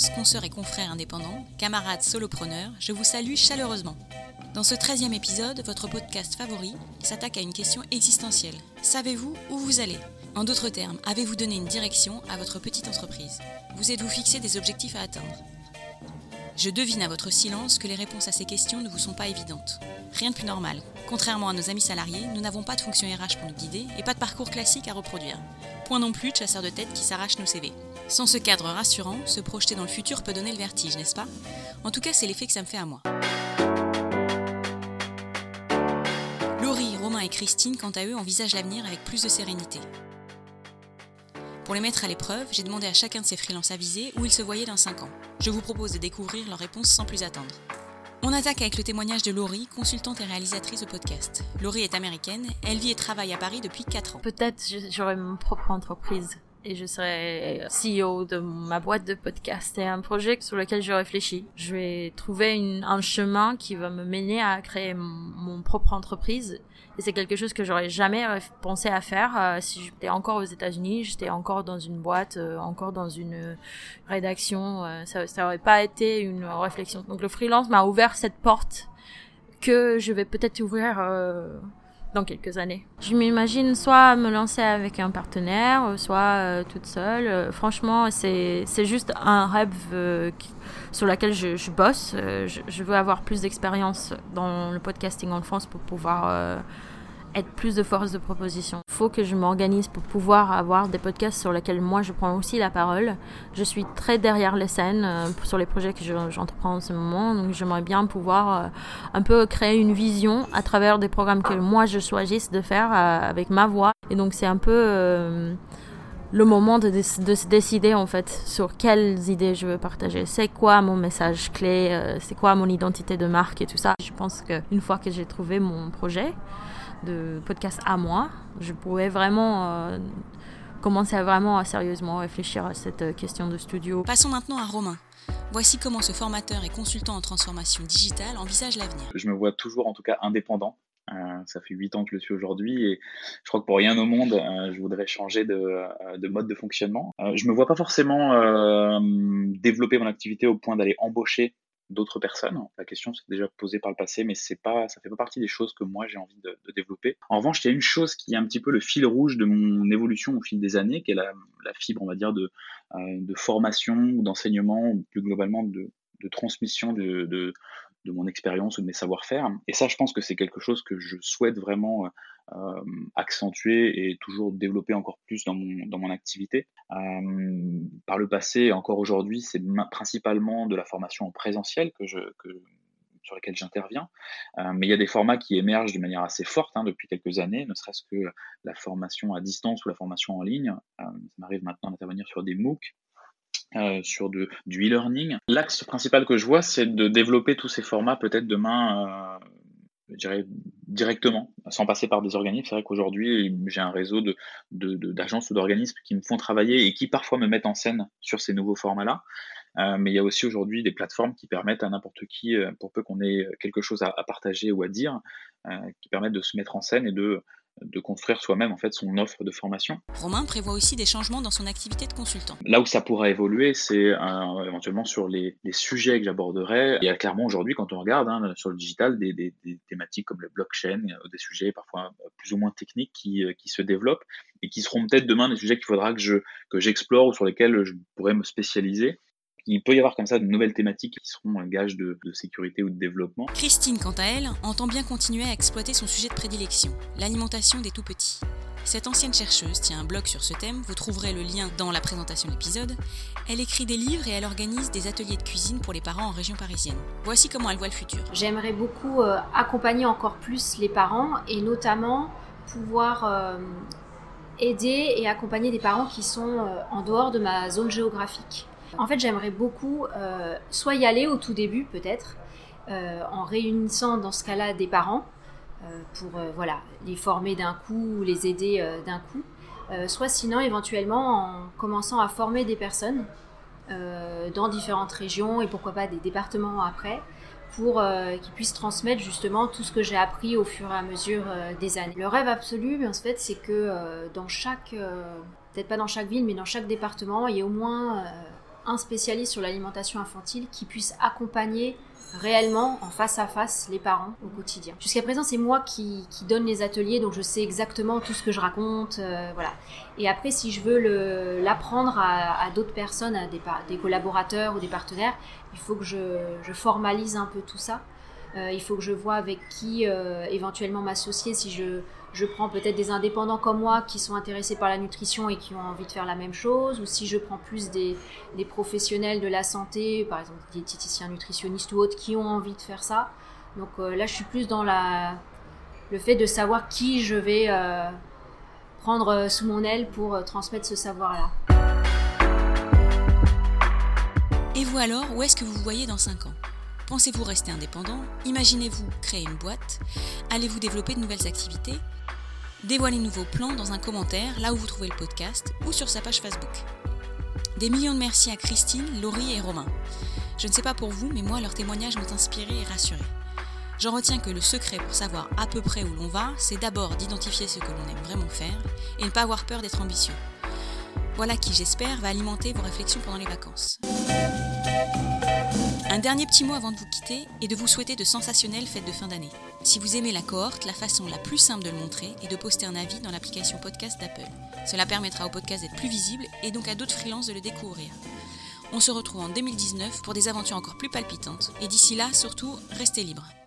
freelance, consoeurs et confrères indépendants, camarades solopreneurs, je vous salue chaleureusement. Dans ce 13e épisode, votre podcast favori s'attaque à une question existentielle. Savez-vous où vous allez ? En d'autres termes, avez-vous donné une direction à votre petite entreprise ? Vous êtes-vous fixé des objectifs à atteindre ? Je devine à votre silence que les réponses à ces questions ne vous sont pas évidentes. Rien de plus normal. Contrairement à nos amis salariés, nous n'avons pas de fonction RH pour nous guider et pas de parcours classique à reproduire. Point non plus de chasseurs de tête qui s'arrachent nos CV. Sans ce cadre rassurant, se projeter dans le futur peut donner le vertige, n'est-ce pas ? En tout cas, c'est l'effet que ça me fait à moi. Laurie, Romain et Christine, quant à eux, envisagent l'avenir avec plus de sérénité. Pour les mettre à l'épreuve, j'ai demandé à chacun de ces freelances avisés où ils se voyaient dans 5 ans. Je vous propose de découvrir leurs réponses sans plus attendre. On attaque avec le témoignage de Laurie, consultante et réalisatrice de podcast. Laurie est américaine, elle vit et travaille à Paris depuis 4 ans. Peut-être j'aurai mon propre entreprise et je serai CEO de ma boîte de podcast. C'est un projet sur lequel je réfléchis. Je vais trouver un chemin qui va me mener à créer mon propre entreprise. Et c'est quelque chose que j'aurais jamais pensé à faire si j'étais encore aux États-Unis, j'étais encore dans une boîte, encore dans une rédaction. Ça aurait pas été une réflexion. Donc le freelance m'a ouvert cette porte que je vais peut-être ouvrir dans quelques années. Je m'imagine soit me lancer avec un partenaire, soit toute seule. Franchement, c'est juste un rêve sur lequel je bosse. Je veux avoir plus d'expérience dans le podcasting en France pour pouvoir être plus de force de proposition. Il faut que je m'organise pour pouvoir avoir des podcasts sur lesquels moi je prends aussi la parole. Je suis très derrière les scènes sur les projets que j'entreprends en ce moment, donc j'aimerais bien pouvoir un peu créer une vision à travers des programmes que moi je choisisse de faire avec ma voix. Et donc c'est un peu le moment de se décider en fait sur quelles idées je veux partager. C'est quoi mon message clé, c'est quoi mon identité de marque et tout ça. Je pense qu'une fois que j'ai trouvé mon projet de podcast à moi, je pourrais vraiment commencer à sérieusement réfléchir à cette question de studio. Passons maintenant à Romain. Voici comment ce formateur et consultant en transformation digitale envisage l'avenir. Je me vois toujours en tout cas indépendant. Ça fait 8 ans que je le suis aujourd'hui et je crois que pour rien au monde, je voudrais changer de mode de fonctionnement. Je me vois pas forcément développer mon activité au point d'aller embaucher d'autres personnes. La question s'est déjà posée par le passé, mais ça fait pas partie des choses que moi j'ai envie de développer. En revanche, il y a une chose qui est un petit peu le fil rouge de mon évolution au fil des années, qui est la fibre, on va dire, de formation ou d'enseignement, ou plus globalement de transmission de mon expérience ou de mes savoir-faire. Et ça, je pense que c'est quelque chose que je souhaite vraiment accentuer et toujours développer encore plus dans mon activité. Par le passé, encore aujourd'hui, c'est principalement de la formation en présentiel sur laquelle j'interviens. Mais il y a des formats qui émergent de manière assez forte depuis quelques années, ne serait-ce que la formation à distance ou la formation en ligne. Ça m'arrive maintenant d'intervenir sur des MOOC, sur du e-learning. L'axe principal que je vois, c'est de développer tous ces formats peut-être demain, je dirais directement, sans passer par des organismes. C'est vrai qu'aujourd'hui, j'ai un réseau d'agences ou d'organismes qui me font travailler et qui parfois me mettent en scène sur ces nouveaux formats-là. Mais il y a aussi aujourd'hui des plateformes qui permettent à n'importe qui, pour peu qu'on ait quelque chose à partager ou à dire, qui permettent de se mettre en scène et de construire soi-même en fait son offre de formation. Romain prévoit aussi des changements dans son activité de consultant. Là où ça pourra évoluer, c'est éventuellement sur les sujets que j'aborderai. Il y a clairement aujourd'hui, quand on regarde sur le digital, des thématiques comme le blockchain, des sujets parfois plus ou moins techniques qui se développent et qui seront peut-être demain des sujets qu'il faudra que j'explore ou sur lesquels je pourrais me spécialiser. Il peut y avoir comme ça de nouvelles thématiques qui seront un gage de sécurité ou de développement. Christine, quant à elle, entend bien continuer à exploiter son sujet de prédilection, l'alimentation des tout-petits. Cette ancienne chercheuse tient un blog sur ce thème, vous trouverez le lien dans la présentation de l'épisode. Elle écrit des livres et elle organise des ateliers de cuisine pour les parents en région parisienne. Voici comment elle voit le futur. J'aimerais beaucoup accompagner encore plus les parents et notamment pouvoir aider et accompagner des parents qui sont en dehors de ma zone géographique. En fait, j'aimerais beaucoup soit y aller au tout début peut-être, en réunissant dans ce cas-là des parents pour les former d'un coup ou les aider d'un coup, soit sinon éventuellement en commençant à former des personnes dans différentes régions et pourquoi pas des départements après pour qu'ils puissent transmettre justement tout ce que j'ai appris au fur et à mesure des années. Le rêve absolu, en fait, c'est que dans chaque, peut-être pas dans chaque ville, mais dans chaque département, il y ait au moins un spécialiste sur l'alimentation infantile qui puisse accompagner réellement en face à face les parents au quotidien. Jusqu'à présent, c'est moi qui donne les ateliers, donc je sais exactement tout ce que je raconte, voilà. Et après, si je veux l'apprendre à d'autres personnes, à des collaborateurs ou des partenaires, il faut que je formalise un peu tout ça. Il faut que je vois avec qui éventuellement m'associer si je prends peut-être des indépendants comme moi qui sont intéressés par la nutrition et qui ont envie de faire la même chose, ou si je prends plus des professionnels de la santé, par exemple des diététiciens, nutritionnistes ou autres qui ont envie de faire ça. Donc là, je suis plus dans le fait de savoir qui je vais prendre sous mon aile pour transmettre ce savoir-là. Et vous alors, où est-ce que vous vous voyez dans 5 ans ? Pensez-vous rester indépendant ? Imaginez-vous créer une boîte ? Allez-vous développer de nouvelles activités ? Dévoilez-nous vos plans dans un commentaire, là où vous trouvez le podcast, ou sur sa page Facebook. Des millions de merci à Christine, Laurie et Romain. Je ne sais pas pour vous, mais moi, leurs témoignages m'ont inspiré et rassuré. J'en retiens que le secret pour savoir à peu près où l'on va, c'est d'abord d'identifier ce que l'on aime vraiment faire et ne pas avoir peur d'être ambitieux. Voilà qui, j'espère, va alimenter vos réflexions pendant les vacances. Un dernier petit mot avant de vous quitter est de vous souhaiter de sensationnelles fêtes de fin d'année. Si vous aimez la cohorte, la façon la plus simple de le montrer est de poster un avis dans l'application podcast d'Apple. Cela permettra au podcast d'être plus visible et donc à d'autres freelances de le découvrir. On se retrouve en 2019 pour des aventures encore plus palpitantes et d'ici là, surtout, restez libres.